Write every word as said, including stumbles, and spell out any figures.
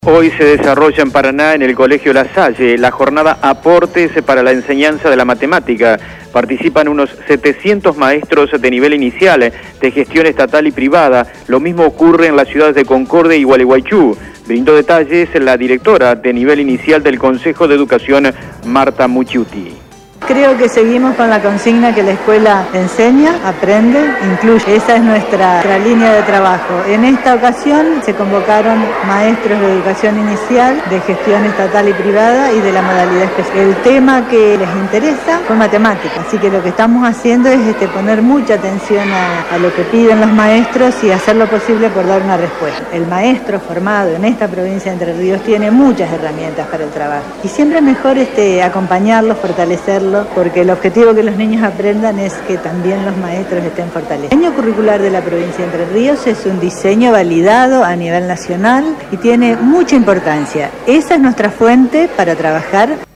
Hoy se desarrolla en Paraná, en el Colegio La Salle, la jornada Aportes para la enseñanza de la matemática. Participan unos setecientos maestros de nivel inicial, de gestión estatal y privada. Lo mismo ocurre en las ciudades de Concordia y Gualeguaychú. Brindó detalles la directora de nivel inicial del Consejo de Educación, Marta Mucciuti. Creo que seguimos con la consigna que la escuela enseña, aprende, incluye. Esa es nuestra, nuestra línea de trabajo. En esta ocasión se convocaron maestros de educación inicial, de gestión estatal y privada y de la modalidad especial. El tema que les interesa fue matemática, así que lo que estamos haciendo es este, poner mucha atención a, a lo que piden los maestros y hacer lo posible por dar una respuesta. El maestro formado en esta provincia de Entre Ríos tiene muchas herramientas para el trabajo y siempre es mejor este, acompañarlos, fortalecerlos, porque el objetivo que los niños aprendan es que también los maestros estén fortalecidos. El diseño curricular de la provincia de Entre Ríos es un diseño validado a nivel nacional y tiene mucha importancia. Esa es nuestra fuente para trabajar.